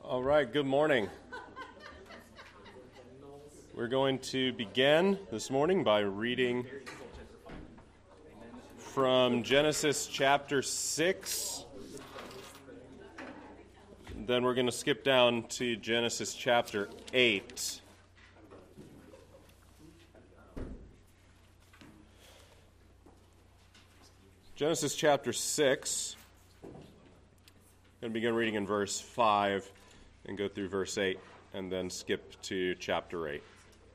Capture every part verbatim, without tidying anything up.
All right, good morning. We're going to begin this morning by reading from Genesis chapter six. Then we're going to skip down to Genesis chapter eight. Genesis chapter six. I'm going to begin reading in verse five and go through verse eight and then skip to chapter eight.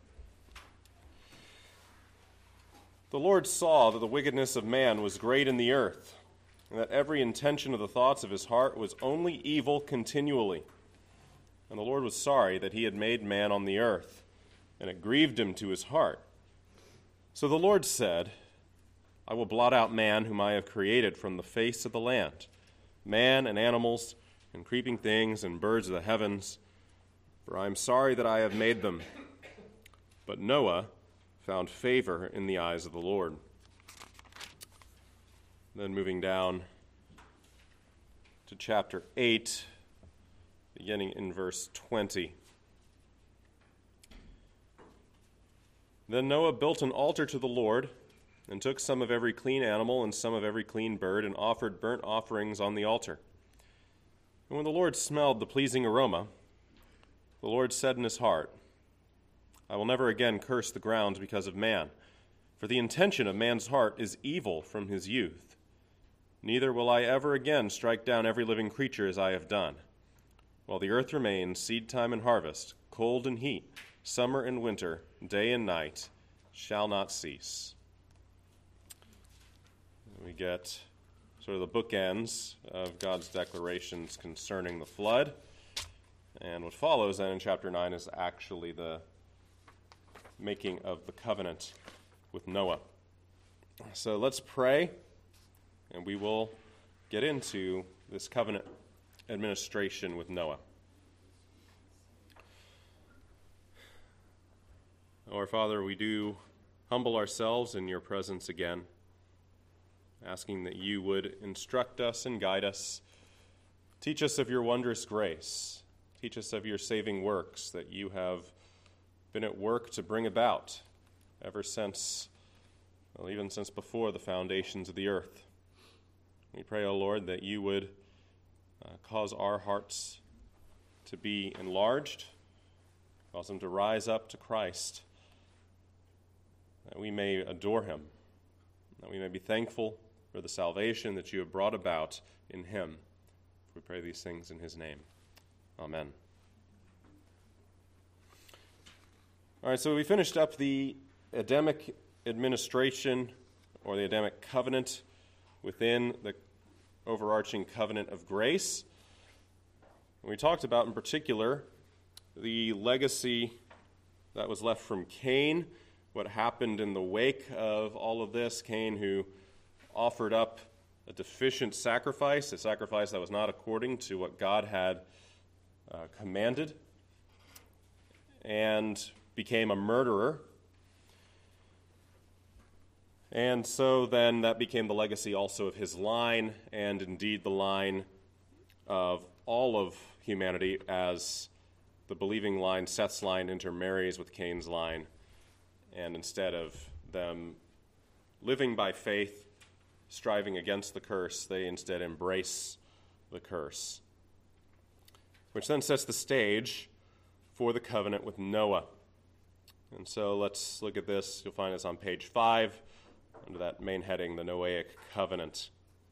The Lord saw that the wickedness of man was great in the earth, and that every intention of the thoughts of his heart was only evil continually. And the Lord was sorry that he had made man on the earth, and it grieved him to his heart. So the Lord said, I will blot out man whom I have created from the face of the land, man and animals and creeping things and birds of the heavens, for I am sorry that I have made them. But Noah found favor in the eyes of the Lord. Then moving down to chapter eight, beginning in verse twenty. Then Noah built an altar to the Lord, and took some of every clean animal and some of every clean bird, and offered burnt offerings on the altar. And when the Lord smelled the pleasing aroma, the Lord said in his heart, I will never again curse the ground because of man, for the intention of man's heart is evil from his youth. Neither will I ever again strike down every living creature as I have done. While the earth remains, seed time and harvest, cold and heat, summer and winter, day and night, shall not cease. We get sort of the bookends of God's declarations concerning the flood. And what follows then in chapter nine is actually the making of the covenant with Noah. So let's pray, and we will get into this covenant administration with Noah. Our Father, we do humble ourselves in your presence again, asking that you would instruct us and guide us. Teach us of your wondrous grace. Teach us of your saving works that you have been at work to bring about ever since, well, even since before the foundations of the earth. We pray, O Lord, that you would uh, cause our hearts to be enlarged, cause them to rise up to Christ, that we may adore him, that we may be thankful for the salvation that you have brought about in him. We pray these things in his name. Amen. All right, so we finished up the Adamic administration, or the Adamic covenant, within the overarching covenant of grace. And we talked about, in particular, the legacy that was left from Cain, what happened in the wake of all of this. Cain, who offered up a deficient sacrifice, a sacrifice that was not according to what God had uh, commanded, and became a murderer. And so then that became the legacy also of his line, and indeed the line of all of humanity, as the believing line, Seth's line, intermarries with Cain's line, and instead of them living by faith, striving against the curse, they instead embrace the curse, which then sets the stage for the covenant with Noah. And so let's look at this. You'll find this on page five, under that main heading, the Noahic covenant.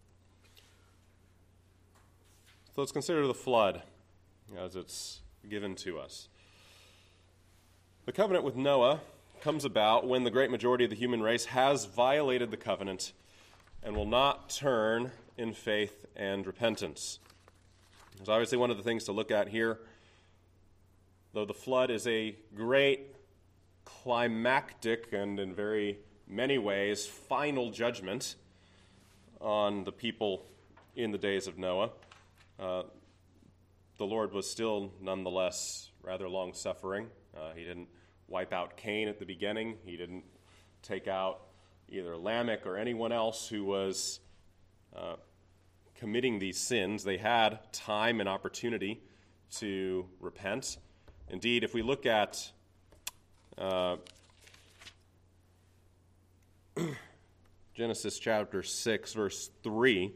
So let's consider the flood as it's given to us. The covenant with Noah comes about when the great majority of the human race has violated the covenant and will not turn in faith and repentance. It's obviously one of the things to look at here. Though the flood is a great climactic and in very many ways final judgment on the people in the days of Noah, uh, the Lord was still nonetheless rather long-suffering. Uh, he didn't wipe out Cain at the beginning. He didn't take out either Lamech or anyone else who was uh, committing these sins. They had time and opportunity to repent. Indeed, if we look at uh, Genesis chapter six, verse three,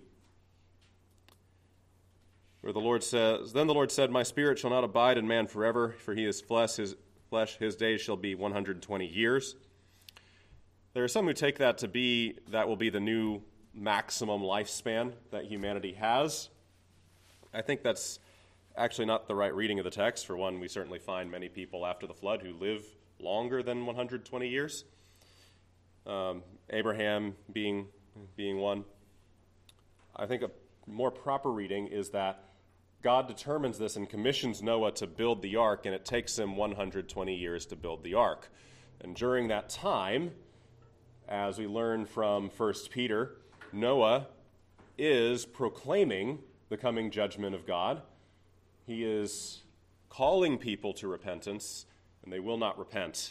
where the Lord says, "Then the Lord said, My spirit shall not abide in man forever, for he is flesh, his flesh, his days shall be one hundred twenty years. There are some who take that to be, that will be the new maximum lifespan that humanity has. I think that's actually not the right reading of the text. For one, we certainly find many people after the flood who live longer than one hundred twenty years. Um, Abraham being being one. I think a more proper reading is that God determines this and commissions Noah to build the ark, and it takes him one hundred twenty years to build the ark. And during that time, as we learn from First Peter, Noah is proclaiming the coming judgment of God. He is calling people to repentance, and they will not repent.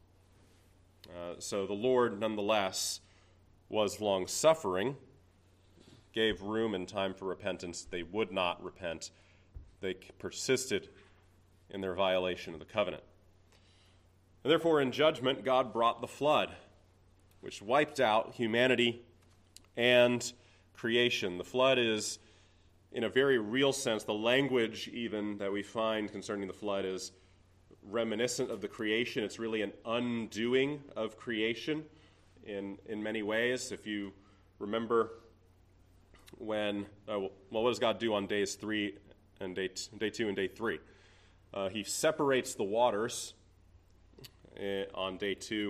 Uh, so the Lord, nonetheless, was long-suffering, gave room and time for repentance. They would not repent. They persisted in their violation of the covenant. And therefore, in judgment, God brought the flood, which wiped out humanity and creation. The flood is, in a very real sense, the language even that we find concerning the flood is reminiscent of the creation. It's really an undoing of creation in, in many ways. If you remember when, uh, well, what does God do on days three and day, t- day two and day three? Uh, he separates the waters uh, on day two.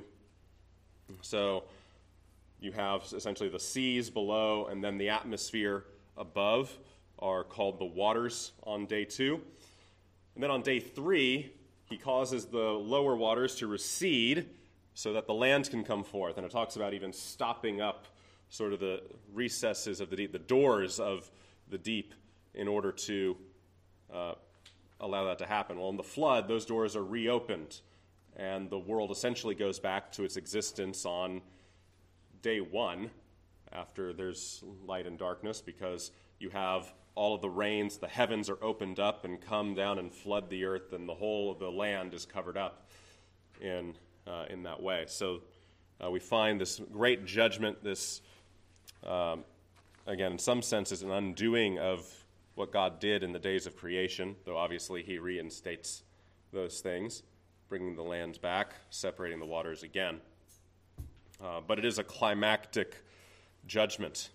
So you have essentially the seas below, and then the atmosphere above are called the waters on day two. And then on day three, he causes the lower waters to recede so that the land can come forth. And it talks about even stopping up sort of the recesses of the deep, the doors of the deep, in order to uh, allow that to happen. Well, in the flood, those doors are reopened, and the world essentially goes back to its existence on day one, after there's light and darkness, because you have all of the rains, the heavens are opened up and come down and flood the earth, and the whole of the land is covered up in uh, in that way. So uh, we find this great judgment, this, um, again, in some senses, an undoing of what God did in the days of creation, though obviously he reinstates those things, bringing the lands back, separating the waters again. Uh, but it is a climactic judgment.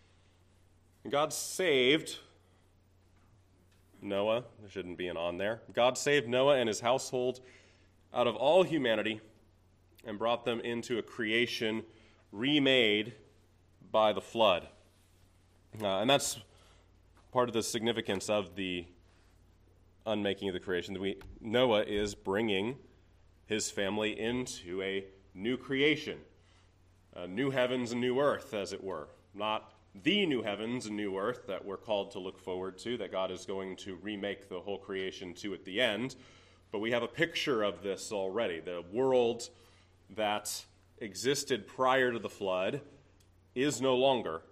And God saved Noah. There shouldn't be an on there. God saved Noah and his household out of all humanity and brought them into a creation remade by the flood. Uh, and that's part of the significance of the unmaking of the creation. That we, Noah is bringing his family into a new creation, a new heavens and new earth, as it were. Not the new heavens and new earth that we're called to look forward to, that God is going to remake the whole creation to at the end. But we have a picture of this already. The world that existed prior to the flood is no longer.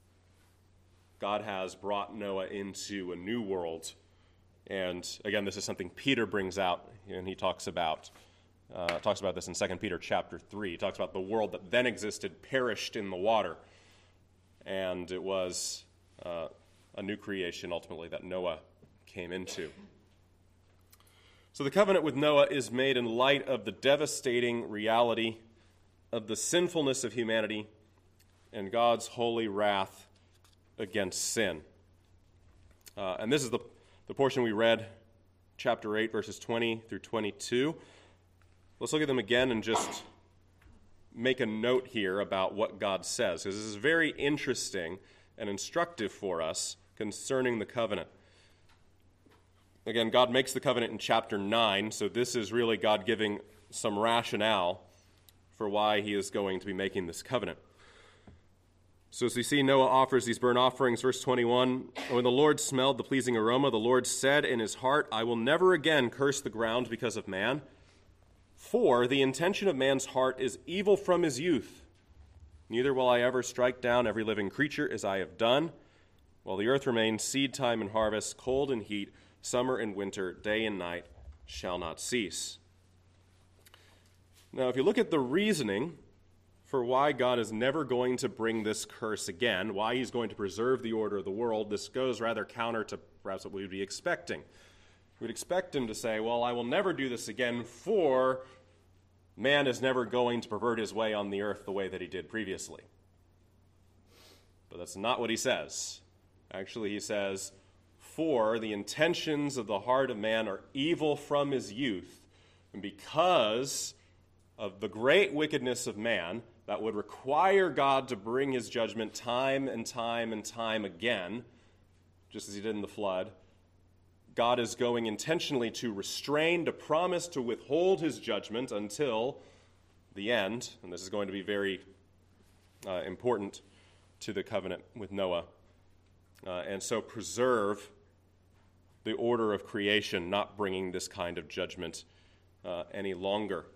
God has brought Noah into a new world. And again, this is something Peter brings out, and he talks about uh, talks about this in Second Peter chapter three. He talks about the world that then existed perished in the water. And it was uh, a new creation, ultimately, that Noah came into. So the covenant with Noah is made in light of the devastating reality of the sinfulness of humanity and God's holy wrath against sin. Uh, and this is the, the portion we read, chapter eight, verses twenty through twenty-two. Let's look at them again and just make a note here about what God says, because this is very interesting and instructive for us concerning the covenant. Again, God makes the covenant in chapter nine, so this is really God giving some rationale for why he is going to be making this covenant. So as we see, Noah offers these burnt offerings. Verse twenty-one, when the Lord smelled the pleasing aroma, the Lord said in his heart, I will never again curse the ground because of man, for the intention of man's heart is evil from his youth. Neither will I ever strike down every living creature as I have done. While the earth remains, seed time and harvest, cold and heat, summer and winter, day and night shall not cease. Now, if you look at the reasoning for why God is never going to bring this curse again, why he's going to preserve the order of the world, this goes rather counter to perhaps what we would be expecting. We'd expect him to say, well, I will never do this again, for man is never going to pervert his way on the earth the way that he did previously. But that's not what he says. Actually, he says, for the intentions of the heart of man are evil from his youth, and because of the great wickedness of man that would require God to bring his judgment time and time and time again, just as he did in the flood, God is going intentionally to restrain, to promise to withhold his judgment until the end, and this is going to be very uh, important to the covenant with Noah, uh, and so preserve the order of creation, not bringing this kind of judgment uh, any longer.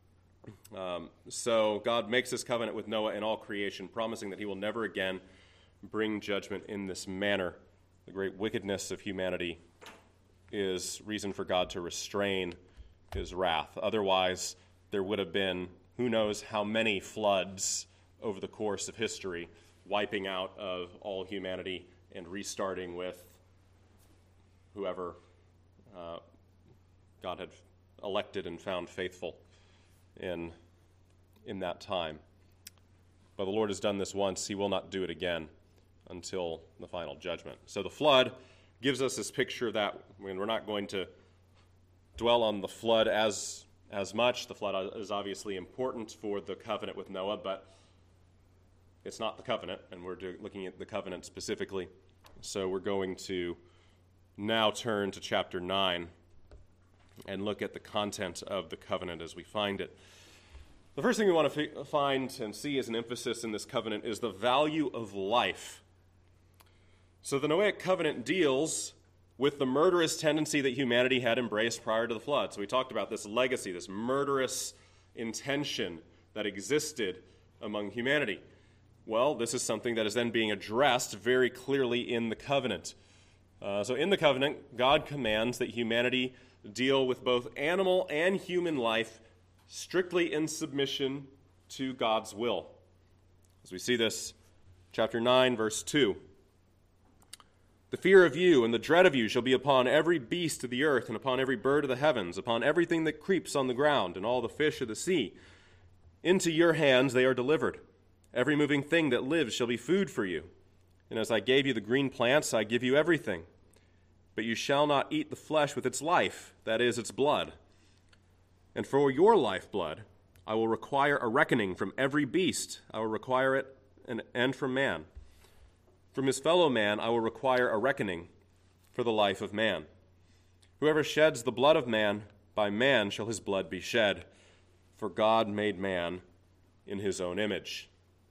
Um, so God makes this covenant with Noah and all creation, promising that he will never again bring judgment in this manner. The great wickedness of humanity is reason for God to restrain his wrath. Otherwise, there would have been who knows how many floods over the course of history, wiping out of all humanity and restarting with whoever uh, God had elected and found faithful in, in that time. But the Lord has done this once. He will not do it again until the final judgment. So the flood gives us this picture that, I mean, we're not going to dwell on the flood as, as much. The flood is obviously important for the covenant with Noah, but it's not the covenant, and we're do, looking at the covenant specifically. So we're going to now turn to chapter nine and look at the content of the covenant as we find it. The first thing we want to f- find and see as an emphasis in this covenant is the value of life. So the Noahic covenant deals with the murderous tendency that humanity had embraced prior to the flood. So we talked about this legacy, this murderous intention that existed among humanity. Well, this is something that is then being addressed very clearly in the covenant. Uh, so in the covenant, God commands that humanity deal with both animal and human life strictly in submission to God's will. As we see this, chapter nine, verse two. The fear of you and the dread of you shall be upon every beast of the earth and upon every bird of the heavens, upon everything that creeps on the ground and all the fish of the sea. Into your hands they are delivered. Every moving thing that lives shall be food for you. And as I gave you the green plants, I give you everything. But you shall not eat the flesh with its life, that is, its blood. And for your lifeblood, I will require a reckoning from every beast. I will require it, and, and from man. From his fellow man, I will require a reckoning for the life of man. Whoever sheds the blood of man, by man shall his blood be shed. For God made man in his own image.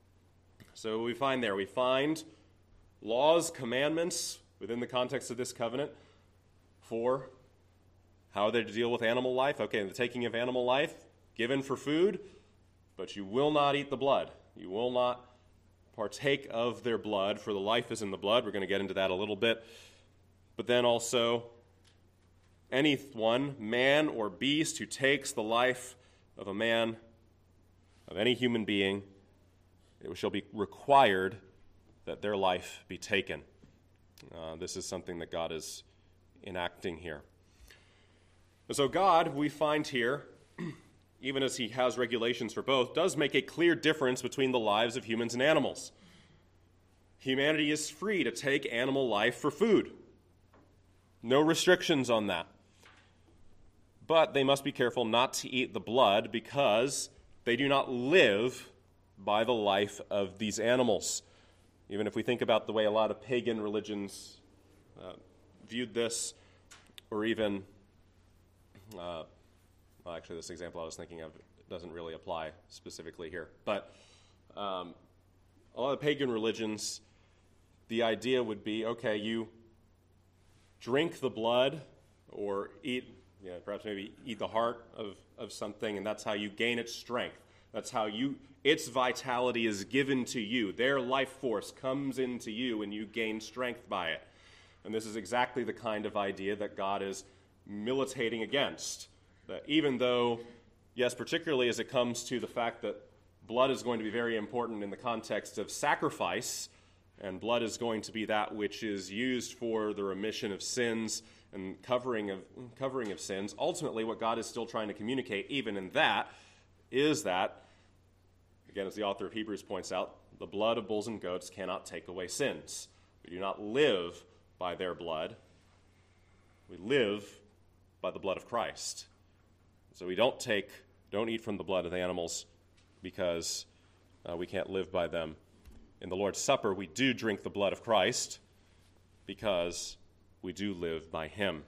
So we find there, we find laws, commandments within the context of this covenant for how they're to deal with animal life. Okay, the taking of animal life, given for food, but you will not eat the blood. You will not partake of their blood, for the life is in the blood. We're going to get into that a little bit. But then also, anyone, man or beast, who takes the life of a man, of any human being, it shall be required that their life be taken. Uh, this is something that God is enacting here. And so God, we find here, even as he has regulations for both, does make a clear difference between the lives of humans and animals. Humanity is free to take animal life for food. No restrictions on that. But they must be careful not to eat the blood because they do not live by the life of these animals. Even if we think about the way a lot of pagan religions uh, viewed this, or even, uh, well, actually this example I was thinking of doesn't really apply specifically here, but um, a lot of pagan religions, the idea would be, okay, you drink the blood or eat, you know, perhaps maybe eat the heart of, of something, and that's how you gain its strength. That's how you, its vitality is given to you. Their life force comes into you and you gain strength by it. And this is exactly the kind of idea that God is militating against. That even though, yes, particularly as it comes to the fact that blood is going to be very important in the context of sacrifice, and blood is going to be that which is used for the remission of sins and covering of covering of sins, ultimately what God is still trying to communicate, even in that, is that, again, as the author of Hebrews points out, the blood of bulls and goats cannot take away sins. We do not live by their blood. We live by the blood of Christ. So we don't take, don't eat from the blood of the animals because uh, we can't live by them. In the Lord's Supper, we do drink the blood of Christ because we do live by him.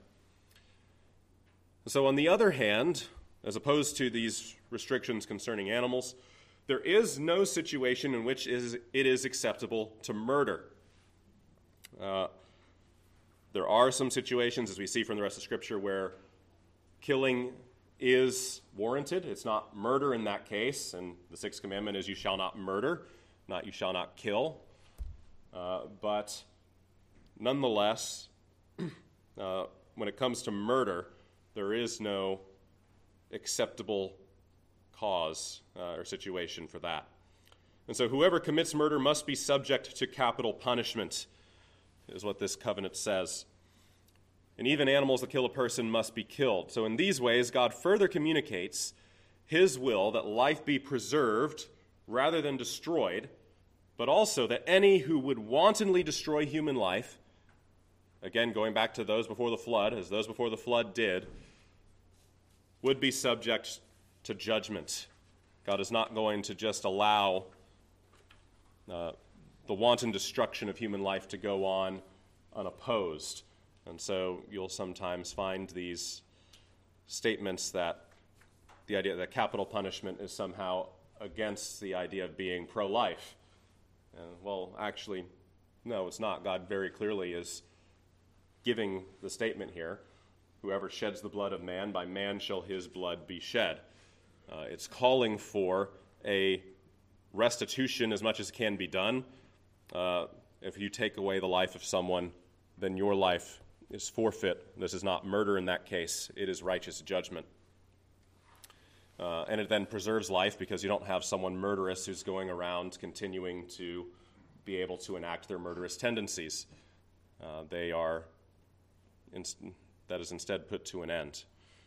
So on the other hand, as opposed to these restrictions concerning animals, there is no situation in which it is acceptable to murder. Uh, there are some situations, as we see from the rest of Scripture, where killing is warranted. It's not murder in that case, and the sixth commandment is you shall not murder, not you shall not kill. Uh, but nonetheless, uh, when it comes to murder, there is no acceptable cause uh, or situation for that. And so whoever commits murder must be subject to capital punishment, is what this covenant says. And even animals that kill a person must be killed. So in these ways, God further communicates his will that life be preserved rather than destroyed, but also that any who would wantonly destroy human life, again, going back to those before the flood, as those before the flood did, would be subject to judgment. God is not going to just allow uh, the wanton destruction of human life to go on unopposed. And so you'll sometimes find these statements that the idea that capital punishment is somehow against the idea of being pro-life. And, well, actually, no, it's not. God very clearly is giving the statement here, whoever sheds the blood of man, by man shall his blood be shed. Uh, it's calling for a restitution as much as can be done. Uh, if you take away the life of someone, then your life is forfeit. This is not murder in that case. It is righteous judgment. Uh, and it then preserves life because you don't have someone murderous who's going around continuing to be able to enact their murderous tendencies. Uh, they are, in, that is instead put to an end.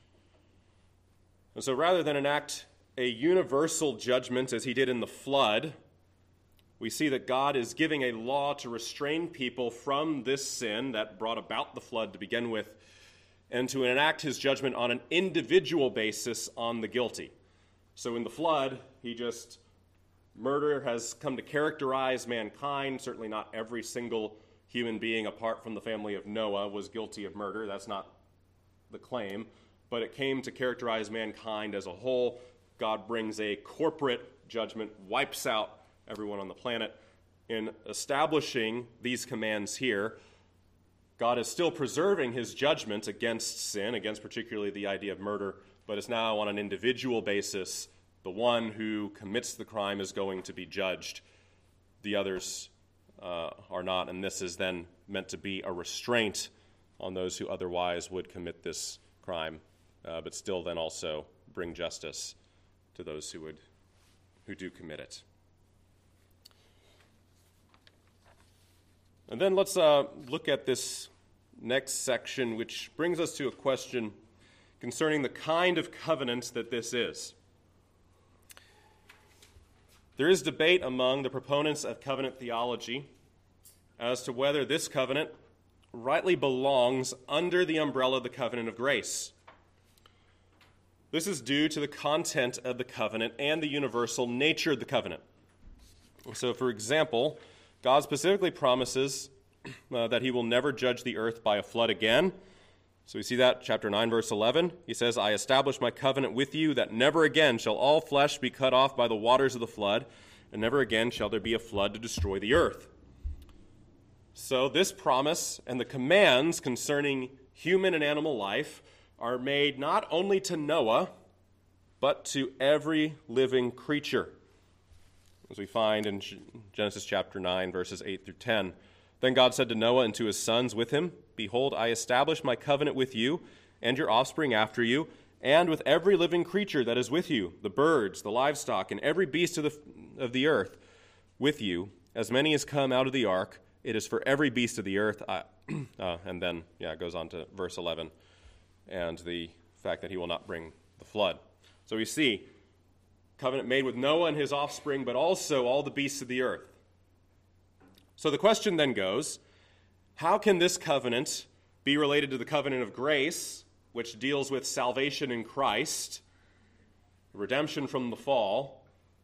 And so rather than enact a universal judgment as he did in the flood, we see that God is giving a law to restrain people from this sin that brought about the flood to begin with, and to enact his judgment on an individual basis on the guilty. So in the flood, he just, murder has come to characterize mankind. Certainly not every single human being apart from the family of Noah was guilty of murder. That's not the claim. But it came to characterize mankind as a whole. God brings a corporate judgment, wipes out everyone on the planet. In establishing these commands here, God is still preserving his judgment against sin, against particularly the idea of murder, but it's now on an individual basis. The one who commits the crime is going to be judged. The others uh, are not, and this is then meant to be a restraint on those who otherwise would commit this crime, uh, but still then also bring justice to those who would, who do commit it. And then let's uh, look at this next section, which brings us to a question concerning the kind of covenant that this is. There is debate among the proponents of covenant theology as to whether this covenant rightly belongs under the umbrella of the covenant of grace. This is due to the content of the covenant and the universal nature of the covenant. So, for example, God specifically promises uh, that he will never judge the earth by a flood again. So we see that, chapter nine, verse eleven. He says, I establish my covenant with you that never again shall all flesh be cut off by the waters of the flood, and never again shall there be a flood to destroy the earth. So this promise and the commands concerning human and animal life are made not only to Noah, but to every living creature. As we find in Genesis chapter nine, verses eight through ten, Then God said to Noah and to his sons with him, Behold, I establish my covenant with you and your offspring after you, and with every living creature that is with you, the birds, the livestock, and every beast of the, of the earth with you, as many as come out of the ark. It is for every beast of the earth. I, uh, and then, yeah, it goes on to verse eleven, and the fact that he will not bring the flood. So we see covenant made with Noah and his offspring, but also all the beasts of the earth. So the question then goes, how can this covenant be related to the covenant of grace, which deals with salvation in Christ, redemption from the fall,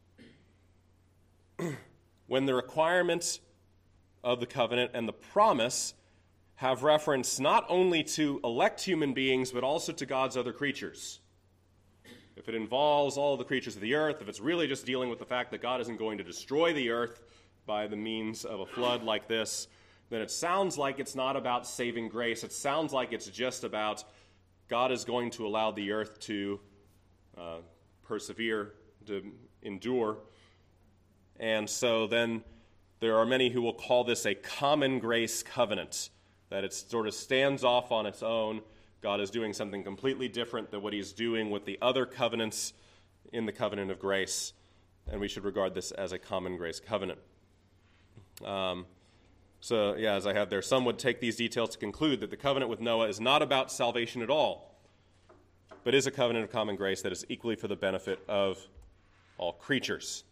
when the requirement of the covenant and the promise have reference not only to elect human beings, but also to God's other creatures? If it involves all the creatures of the earth, if it's really just dealing with the fact that God isn't going to destroy the earth by the means of a flood like this, then it sounds like it's not about saving grace. It sounds like it's just about God is going to allow the earth to uh, persevere, to endure. And so then there are many who will call this a common grace covenant, that it sort of stands off on its own. God is doing something completely different than what he's doing with the other covenants in the covenant of grace, and we should regard this as a common grace covenant. Um, so, yeah, as I have there, some would take these details to conclude that the covenant with Noah is not about salvation at all, but is a covenant of common grace that is equally for the benefit of all creatures.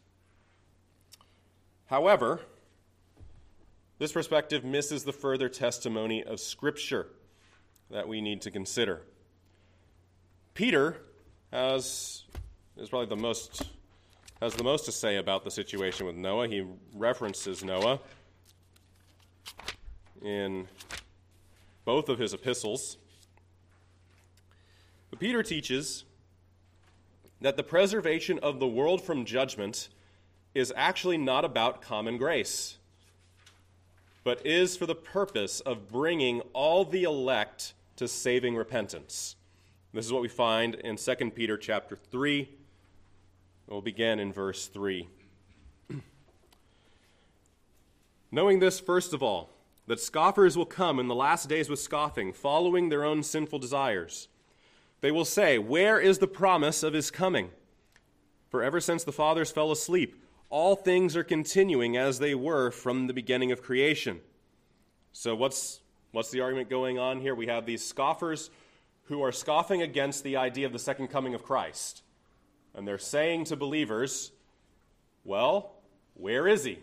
However, this perspective misses the further testimony of Scripture that we need to consider. Peter has is probably the most has the most to say about the situation with Noah. He references Noah in both of his epistles. But Peter teaches that the preservation of the world from judgment is actually not about common grace, but is for the purpose of bringing all the elect to saving repentance. This is what we find in Second Peter chapter three. We'll begin in verse three. Knowing this, first of all, that scoffers will come in the last days with scoffing, following their own sinful desires. They will say, where is the promise of his coming? For ever since the fathers fell asleep, all things are continuing as they were from the beginning of creation. So what's What's the argument going on here? We have these scoffers who are scoffing against the idea of the second coming of Christ. And they're saying to believers, well, where is he?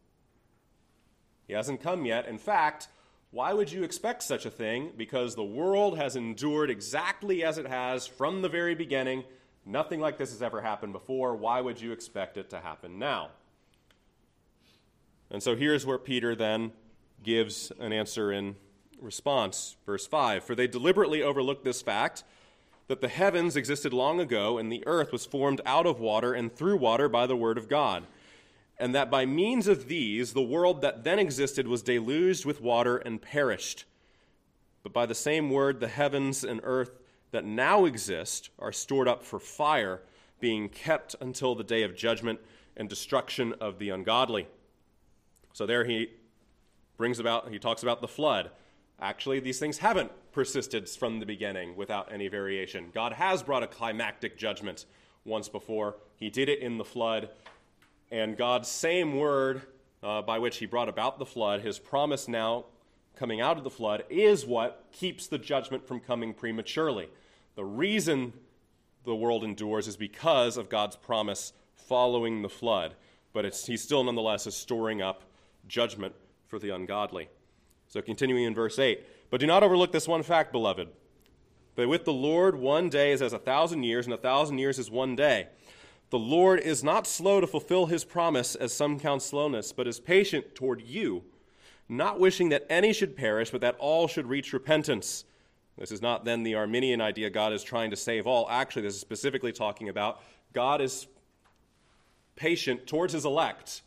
He hasn't come yet. In fact, why would you expect such a thing? Because the world has endured exactly as it has from the very beginning. Nothing like this has ever happened before. Why would you expect it to happen now? And so here's where Peter then gives an answer in response. Verse five, for they deliberately overlooked this fact, that the heavens existed long ago, and the earth was formed out of water and through water by the word of God, and that by means of these the world that then existed was deluged with water and perished. But by the same word the heavens and earth that now exist are stored up for fire, being kept until the day of judgment and destruction of the ungodly. So there he brings about, he talks about the flood. Actually, these things haven't persisted from the beginning without any variation. God has brought a climactic judgment once before. He did it in the flood. And God's same word uh, by which he brought about the flood, his promise now coming out of the flood, is what keeps the judgment from coming prematurely. The reason the world endures is because of God's promise following the flood. But it's, he still nonetheless is storing up judgment for the ungodly. So continuing in verse eight, but do not overlook this one fact, beloved, that with the Lord one day is as a thousand years, and a thousand years is one day. The Lord is not slow to fulfill his promise, as some count slowness, but is patient toward you, not wishing that any should perish, but that all should reach repentance. This is not then the Arminian idea God is trying to save all. Actually, this is specifically talking about God is patient towards his elect,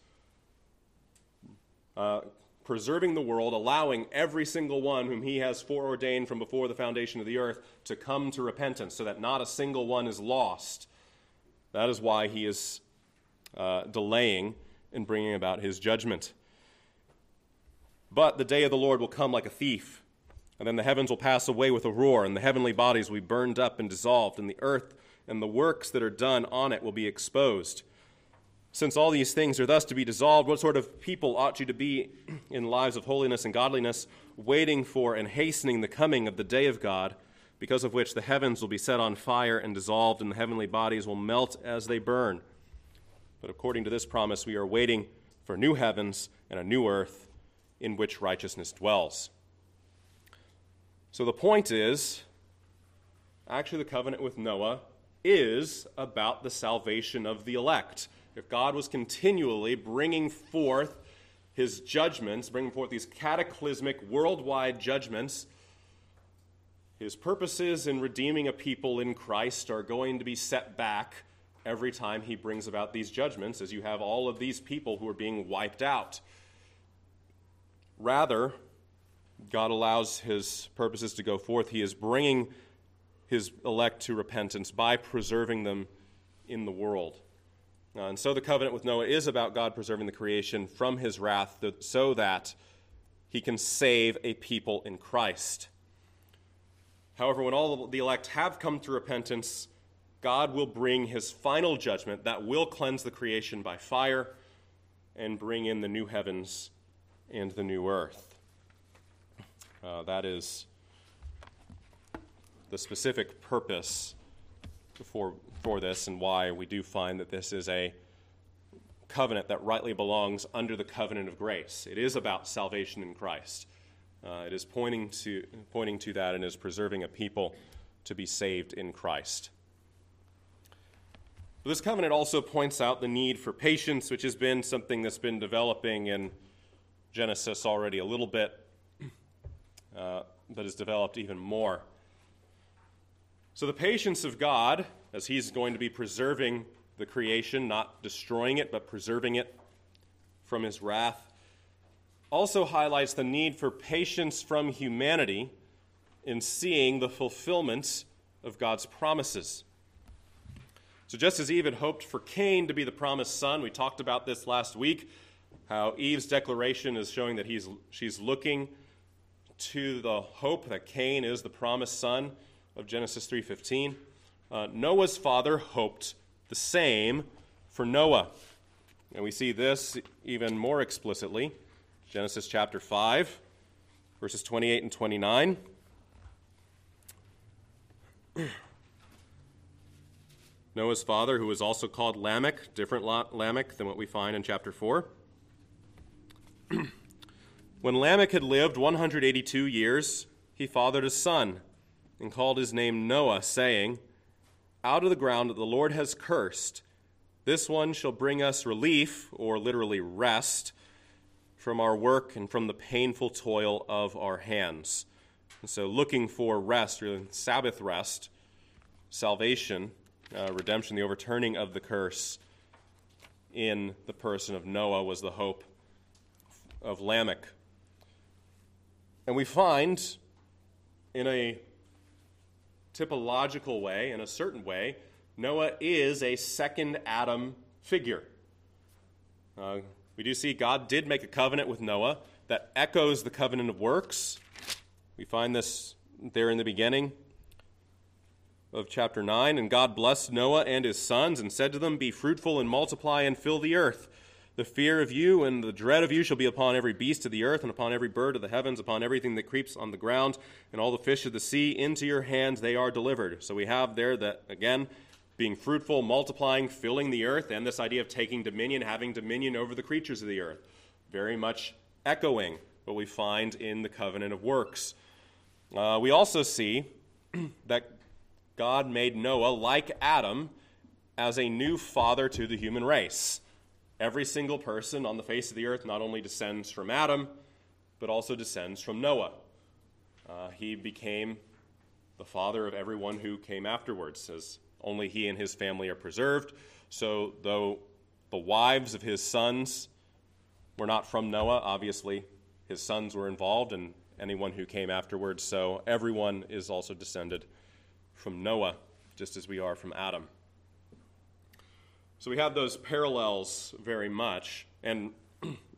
uh, preserving the world, allowing every single one whom he has foreordained from before the foundation of the earth to come to repentance, so that not a single one is lost. That is why he is uh, delaying in bringing about his judgment. But the day of the Lord will come like a thief, and then the heavens will pass away with a roar, and the heavenly bodies will be burned up and dissolved, and the earth and the works that are done on it will be exposed. Since all these things are thus to be dissolved, what sort of people ought you to be in lives of holiness and godliness, waiting for and hastening the coming of the day of God, because of which the heavens will be set on fire and dissolved, and the heavenly bodies will melt as they burn? But according to this promise, we are waiting for new heavens and a new earth in which righteousness dwells. So the point is, actually the covenant with Noah is about the salvation of the elect. If God was continually bringing forth his judgments, bringing forth these cataclysmic worldwide judgments, his purposes in redeeming a people in Christ are going to be set back every time he brings about these judgments, as you have all of these people who are being wiped out. Rather, God allows his purposes to go forth. He is bringing his elect to repentance by preserving them in the world. Uh, and so the covenant with Noah is about God preserving the creation from his wrath th- so that he can save a people in Christ. However, when all the elect have come to repentance, God will bring his final judgment that will cleanse the creation by fire and bring in the new heavens and the new earth. Uh, that is the specific purpose for, for this, and why we do find that this is a covenant that rightly belongs under the covenant of grace. It is about salvation in Christ. Uh, it is pointing to, pointing to that, and is preserving a people to be saved in Christ. But this covenant also points out the need for patience, which has been something that's been developing in Genesis already a little bit, uh, but has developed even more. So the patience of God, as he's going to be preserving the creation, not destroying it, but preserving it from his wrath, also highlights the need for patience from humanity in seeing the fulfillment of God's promises. So just as Eve had hoped for Cain to be the promised son, we talked about this last week, how Eve's declaration is showing that he's, she's looking to the hope that Cain is the promised son of Genesis three fifteen. Uh, Noah's father hoped the same for Noah. And we see this even more explicitly. Genesis chapter five, verses twenty-eight and twenty-nine. Noah's father, who was also called Lamech, different Lamech than what we find in chapter four. When Lamech had lived one hundred eighty-two years, he fathered a son and called his name Noah, saying, "Out of the ground that the Lord has cursed, this one shall bring us relief," or literally rest, "from our work and from the painful toil of our hands." And so looking for rest, really Sabbath rest, salvation, uh, redemption, the overturning of the curse in the person of Noah was the hope of Lamech. And we find in a typological way, in a certain way, Noah is a second Adam figure. Uh, we do see God did make a covenant with Noah that echoes the covenant of works. We find this there in the beginning of chapter nine. "And God blessed Noah and his sons and said to them, 'Be fruitful and multiply and fill the earth. The fear of you and the dread of you shall be upon every beast of the earth, and upon every bird of the heavens, upon everything that creeps on the ground, and all the fish of the sea. Into your hands they are delivered.'" So we have there that, again, being fruitful, multiplying, filling the earth, and this idea of taking dominion, having dominion over the creatures of the earth. Very much echoing what we find in the covenant of works. Uh, we also see that God made Noah, like Adam, as a new father to the human race. Every single person on the face of the earth not only descends from Adam, but also descends from Noah. Uh, he became the father of everyone who came afterwards, as only he and his family are preserved. So though the wives of his sons were not from Noah, obviously his sons were involved, and anyone who came afterwards. So everyone is also descended from Noah, just as we are from Adam. So we have those parallels very much. And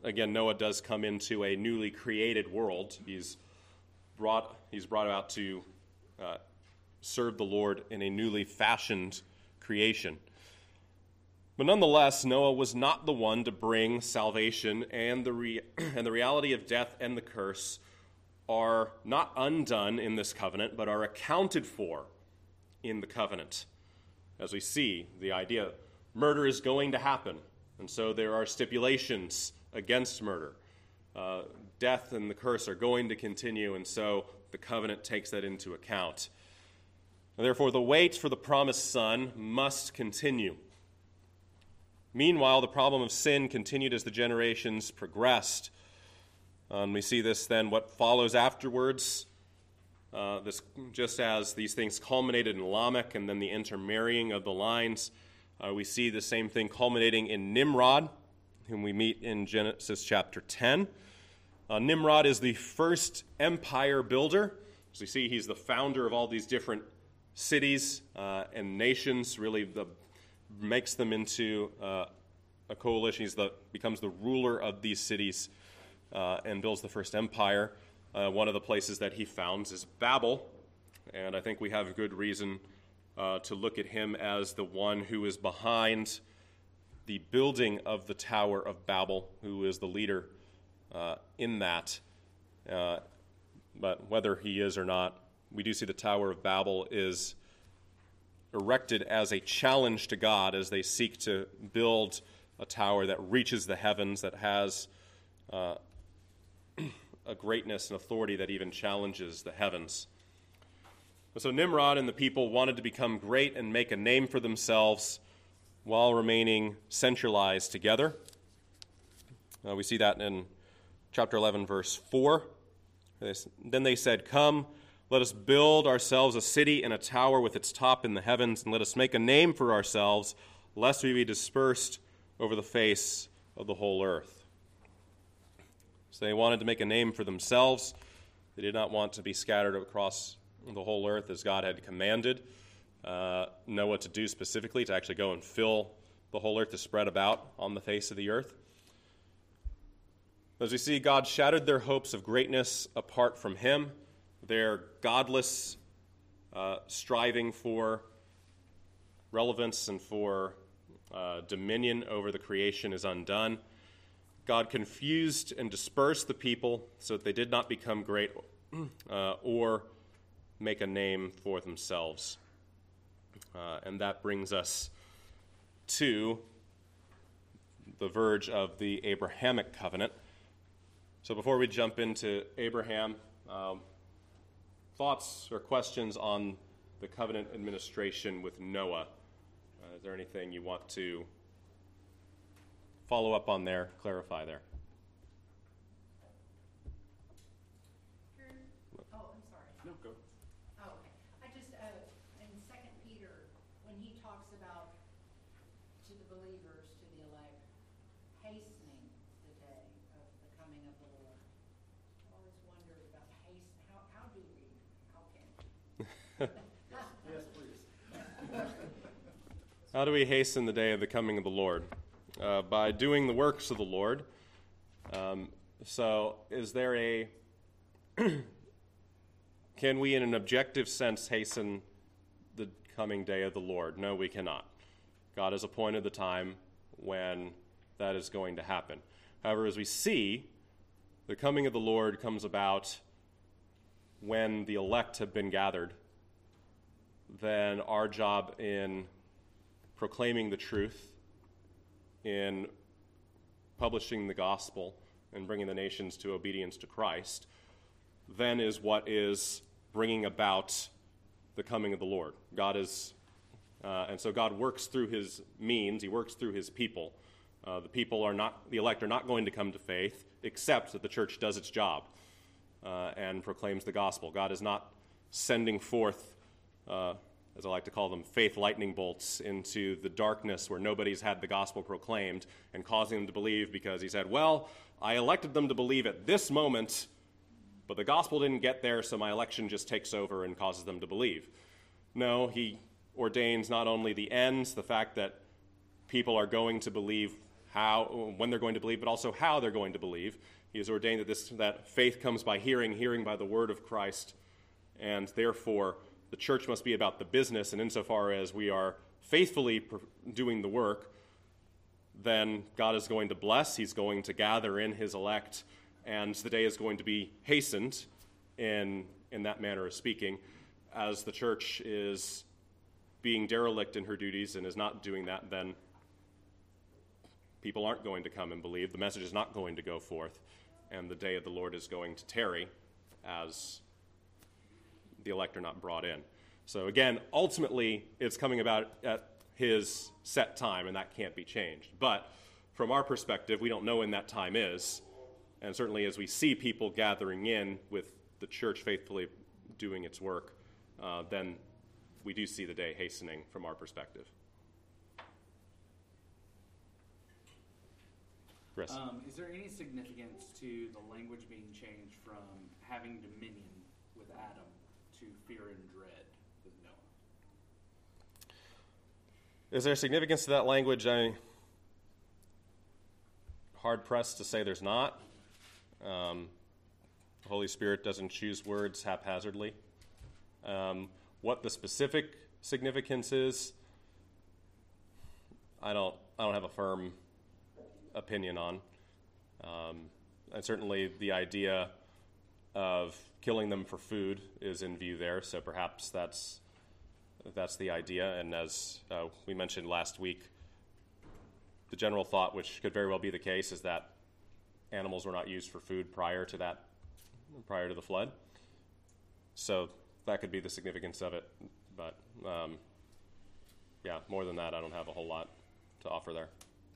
again, Noah does come into a newly created world. He's brought, he's brought about to uh, serve the Lord in a newly fashioned creation. But nonetheless, Noah was not the one to bring salvation, and the re- and the reality of death and the curse are not undone in this covenant, but are accounted for in the covenant. As we see, the idea murder is going to happen, and so there are stipulations against murder. Uh, death and the curse are going to continue, and so the covenant takes that into account. And therefore, the wait for the promised son must continue. Meanwhile, the problem of sin continued as the generations progressed. Um, we see this then, what follows afterwards, uh, this, just as these things culminated in Lamech and then the intermarrying of the lines, uh, we see the same thing culminating in Nimrod, whom we meet in Genesis chapter ten. Uh, Nimrod is the first empire builder. As we see, he's the founder of all these different cities uh, and nations, really the makes them into uh, a coalition. He becomes the ruler of these cities uh, and builds the first empire. Uh, one of the places that he founds is Babel, and I think we have good reason uh, to look at him as the one who is behind the building of the Tower of Babel, who is the leader uh, in that. Uh, but whether he is or not, we do see the Tower of Babel is erected as a challenge to God as they seek to build a tower that reaches the heavens, that has uh, a greatness and authority that even challenges the heavens. So Nimrod and the people wanted to become great and make a name for themselves while remaining centralized together. Uh, we see that in chapter eleven, verse four. Then they said, "Come, let us build ourselves a city and a tower with its top in the heavens, and let us make a name for ourselves, lest we be dispersed over the face of the whole earth." So they wanted to make a name for themselves. They did not want to be scattered across the whole earth as God had commanded uh, Noah to do specifically, to actually go and fill the whole earth, to spread about on the face of the earth. As we see, God shattered their hopes of greatness apart from him. Their godless uh, striving for relevance and for uh, dominion over the creation is undone. God confused and dispersed the people so that they did not become great uh, or make a name for themselves. Uh, and that brings us to the verge of the Abrahamic covenant. So before we jump into Abraham, um, thoughts or questions on the covenant administration with Noah? Uh, is there anything you want to follow up on there, clarify there? Oh, I'm sorry. No, go. Oh, okay. I just, uh, in Second Peter, when he talks about to the believers, to the elect, hastening the day of the coming of the Lord, I always wondered about haste. How, how do we, how can we? Yes, please. How do we hasten the day of the coming of the Lord? Uh, by doing the works of the Lord. Um, so is there a, can we in an objective sense hasten the coming day of the Lord? No, we cannot. God has appointed the time when that is going to happen. However, as we see, the coming of the Lord comes about when the elect have been gathered. Then our job in proclaiming the truth, in publishing the gospel and bringing the nations to obedience to Christ, then is what is bringing about the coming of the Lord. God is, uh, and so God works through his means, he works through his people. Uh, the people are not, the elect are not going to come to faith, except that the church does its job uh, and proclaims the gospel. God is not sending forth uh, as I like to call them, faith lightning bolts into the darkness where nobody's had the gospel proclaimed and causing them to believe because he said, well, I elected them to believe at this moment, but the gospel didn't get there, so my election just takes over and causes them to believe. No, he ordains not only the ends, the fact that people are going to believe how, when they're going to believe, but also how they're going to believe. He has ordained that this that faith comes by hearing, hearing by the word of Christ, and therefore the church must be about the business, and insofar as we are faithfully per- doing the work, then God is going to bless, he's going to gather in his elect, and the day is going to be hastened in, in that manner of speaking, as the church is being derelict in her duties and is not doing that, then people aren't going to come and believe. The message is not going to go forth, and the day of the Lord is going to tarry as the elect are not brought in. So again, ultimately, it's coming about at his set time, and that can't be changed. But from our perspective, we don't know when that time is, and certainly as we see people gathering in with the church faithfully doing its work, uh, then we do see the day hastening from our perspective. Chris? Um, is there any significance to the language being changed from having dominion with Adam to fear and dread with Noah? Is there significance to that language? I'm hard-pressed to say there's not. Um, the Holy Spirit doesn't choose words haphazardly. Um, what the specific significance is, I don't, I don't have a firm opinion on. Um, and certainly the idea of killing them for food is in view there, so perhaps that's that's the idea. And as uh, we mentioned last week, the general thought, which could very well be the case, is that animals were not used for food prior to that, prior to the flood. So that could be the significance of it. But um, yeah, more than that, I don't have a whole lot to offer there.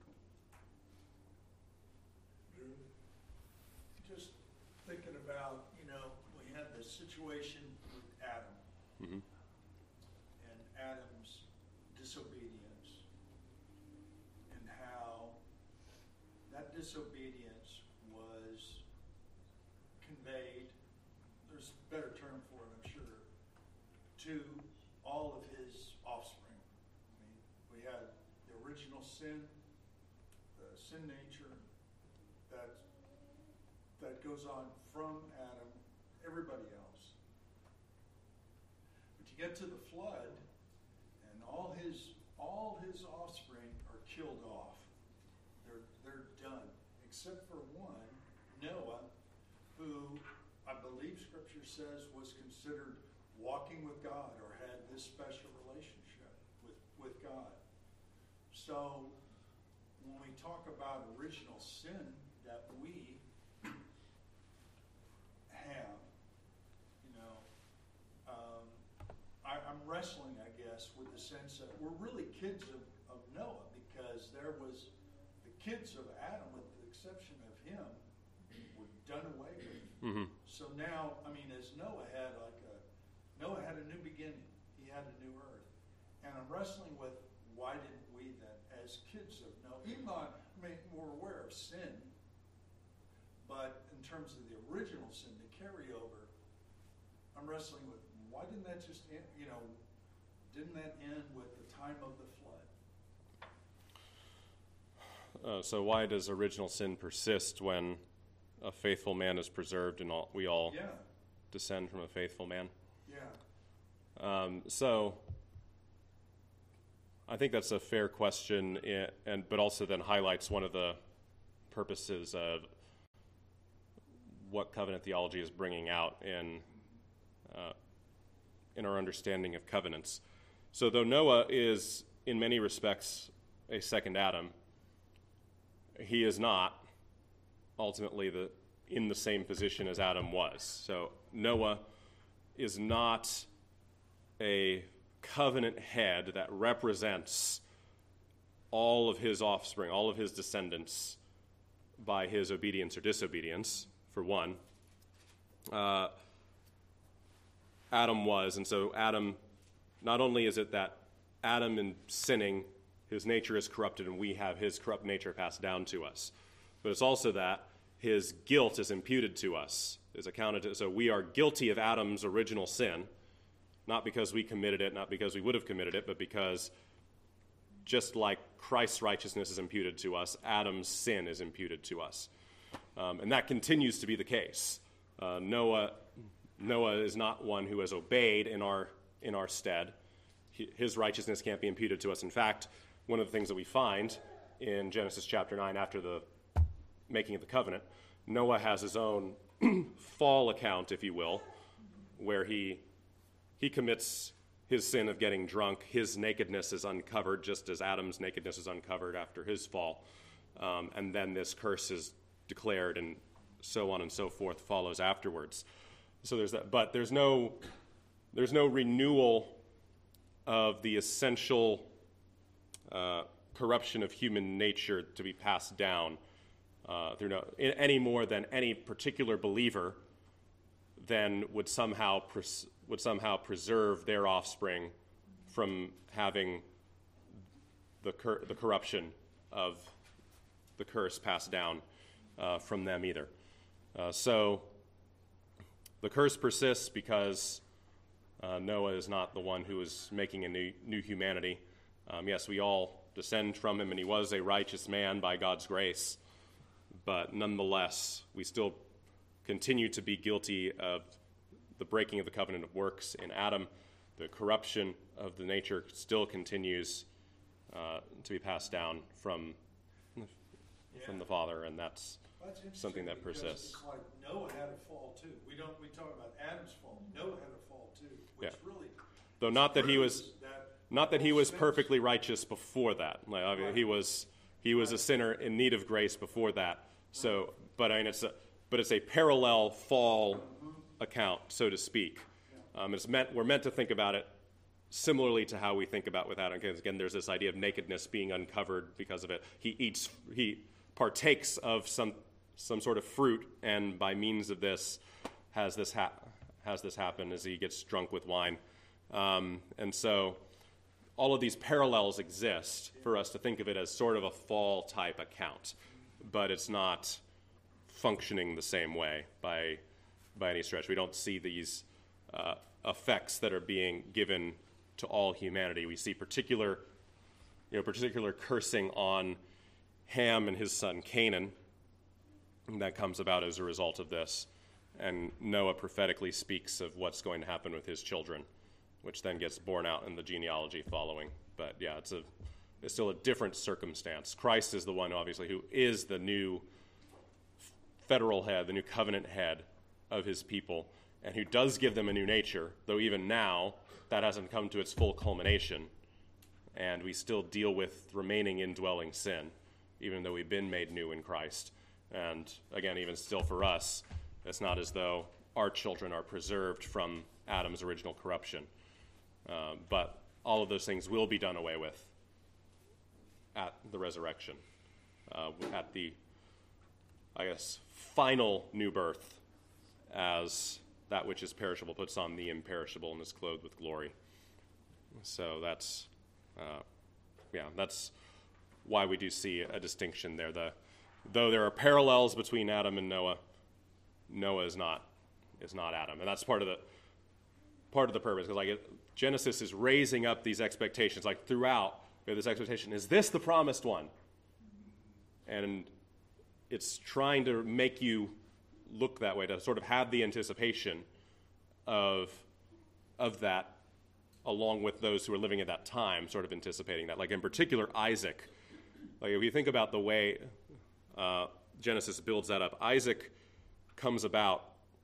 Just thinking about, you know, we had this situation with Adam Mm-hmm. and Adam's disobedience, and how that disobedience was conveyed, there's a better term for it, I'm sure, to all of his offspring. I mean, we had the original sin, the sin nature, that that goes on from Adam, everybody else. But you get to the flood, and all his all his offspring are killed off. They're they're done, except for one, Noah, who I believe Scripture says was considered walking with God or had this special relationship with, with God. So when we talk about original sin that we have, you know, um, I, I'm wrestling, I guess, with the sense that we're really kids of, of Noah, because there was the kids of Adam, with the exception of him, were done away with. Mm-hmm. So now, I mean, as Noah had like a, Noah had a new beginning. He had a new earth. And I'm wrestling with, why didn't we then, as kids of Noah, even though, I mean, we're aware of sin, but in terms of the original sin, the carryover, I'm wrestling with, why didn't that just end, you know, didn't that end with the time of the flood? Uh, so why does original sin persist when a faithful man is preserved and all, we all Yeah, descend from a faithful man? yeah. Um, so I think that's a fair question, and, and but also then highlights one of the purposes of what covenant theology is bringing out in uh, in our understanding of covenants. So though Noah is in many respects a second Adam, he is not ultimately the in the same position as Adam was. So Noah is not a covenant head that represents all of his offspring, all of his descendants, by his obedience or disobedience, for one. Uh, Adam was, and so Adam, not only is it that Adam in sinning, his nature is corrupted and we have his corrupt nature passed down to us, but it's also that his guilt is imputed to us, is accounted to, so we are guilty of Adam's original sin, not because we committed it, not because we would have committed it, but because just like Christ's righteousness is imputed to us, Adam's sin is imputed to us. Um, and that continues to be the case. Uh, Noah, Noah is not one who has obeyed in our, in our stead. He, his righteousness can't be imputed to us. In fact, one of the things that we find in Genesis chapter nine, after the making of the covenant, Noah has his own fall account, if you will, where he he commits his sin of getting drunk. His nakedness is uncovered, just as Adam's nakedness is uncovered after his fall. Um, and then this curse is declared, and so on and so forth follows afterwards. So there's that, but there's no there's no renewal of the essential uh, corruption of human nature to be passed down uh, through no, any more than any particular believer then would somehow pres- would somehow preserve their offspring from having the cur- the corruption of the curse passed down uh, from them either. Uh, so the curse persists because uh, Noah is not the one who is making a new, new humanity. Um, yes, we all descend from him, and he was a righteous man by God's grace. But nonetheless, we still continue to be guilty of the breaking of the covenant of works in Adam. The corruption of the nature still continues uh, to be passed down from, from Yeah. the Father, and that's Well, that's interesting something that because persists. It's like Noah had a fall too. We don't. We talk about Adam's fall. Noah had a fall too, which Yeah. really. Though not that he was proves that not that he was Spence- perfectly righteous before that. Like, I mean, Right. he was he was a sinner in need of grace before that. So, but I mean, it's a but it's a parallel fall account, so to speak. Um, it's meant we're meant to think about it similarly to how we think about with Adam. Because again, there's this idea of nakedness being uncovered because of it. He eats, he partakes of some some sort of fruit, and by means of this, has this ha- has this happen as he gets drunk with wine. Um, and so, all of these parallels exist for us to think of it as sort of a fall type account, but it's not functioning the same way by by any stretch. We don't see these uh, effects that are being given to all humanity. We see particular, you know, particular cursing on Ham and his son Canaan that comes about as a result of this. And Noah prophetically speaks of what's going to happen with his children, which then gets borne out in the genealogy following. But yeah, it's a it's still a different circumstance. Christ is the one, obviously, who is the new federal head, the new covenant head of his people, and who does give them a new nature, though even now that hasn't come to its full culmination, and we still deal with remaining indwelling sin, even though we've been made new in Christ. And again, even still for us, it's not as though our children are preserved from Adam's original corruption. Uh, but all of those things will be done away with at the resurrection, uh, at the, I guess, final new birth, as that which is perishable puts on the imperishable and is clothed with glory. So that's, uh, yeah, that's why we do see a distinction there. The, though there are parallels between Adam and Noah, Noah is not is not Adam, and that's part of the part of the purpose. Because like it, Genesis is raising up these expectations, like throughout we have this expectation: is this the promised one? And it's trying to make you look that way, to sort of have the anticipation of of that, along with those who are living at that time, sort of anticipating that. Like in particular, Isaac. Like if you think about the way uh, Genesis builds that up, Isaac comes about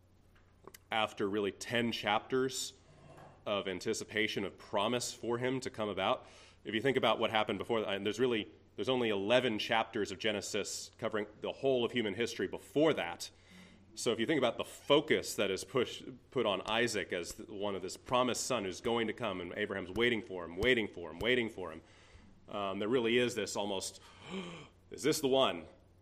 after really ten chapters of anticipation, of promise for him to come about. If you think about what happened before, and there's really there's only eleven chapters of Genesis covering the whole of human history before that. So if you think about the focus that is pushed, put on Isaac as one of this promised son who's going to come, and Abraham's waiting for him, waiting for him, waiting for him, um, there really is this almost, is this the one?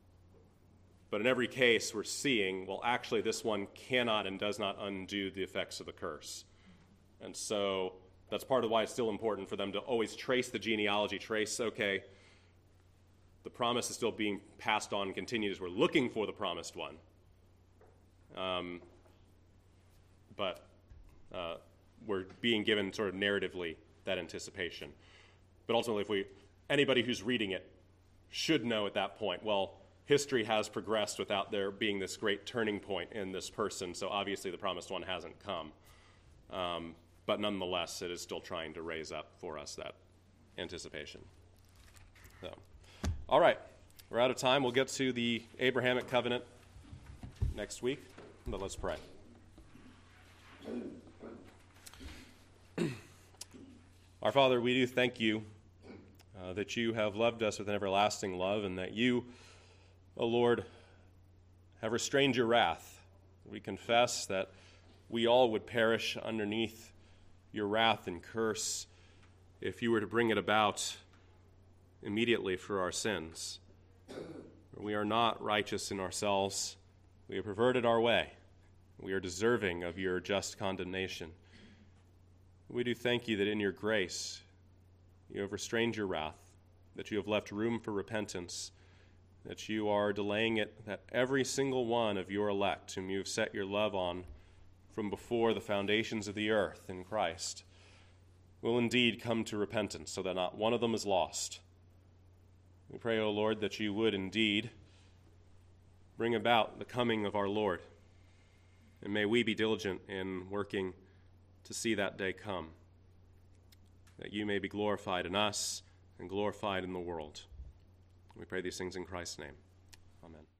But in every case, we're seeing, well, actually, this one cannot and does not undo the effects of the curse. And so that's part of why it's still important for them to always trace the genealogy, trace, okay, the promise is still being passed on and continued as we're looking for the promised one. Um, but uh, we're being given sort of narratively that anticipation. But ultimately, if we anybody who's reading it should know at that point, well, history has progressed without there being this great turning point in this person, so obviously the promised one hasn't come. Um, but nonetheless, it is still trying to raise up for us that anticipation. So, all right, we're out of time. We'll get to the Abrahamic covenant next week, but let's pray. Our Father, we do thank you uh, that you have loved us with an everlasting love, and that you, O Lord, have restrained your wrath. We confess that we all would perish underneath your wrath and curse if you were to bring it about immediately for our sins. We are not righteous in ourselves. We have perverted our way. We are deserving of your just condemnation. We do thank you that in your grace you have restrained your wrath, that you have left room for repentance, that you are delaying it, that every single one of your elect whom you have set your love on from before the foundations of the earth in Christ will indeed come to repentance, so that not one of them is lost. We pray, O Lord, that you would indeed bring about the coming of our Lord, and may we be diligent in working to see that day come, that you may be glorified in us and glorified in the world. We pray these things in Christ's name. Amen.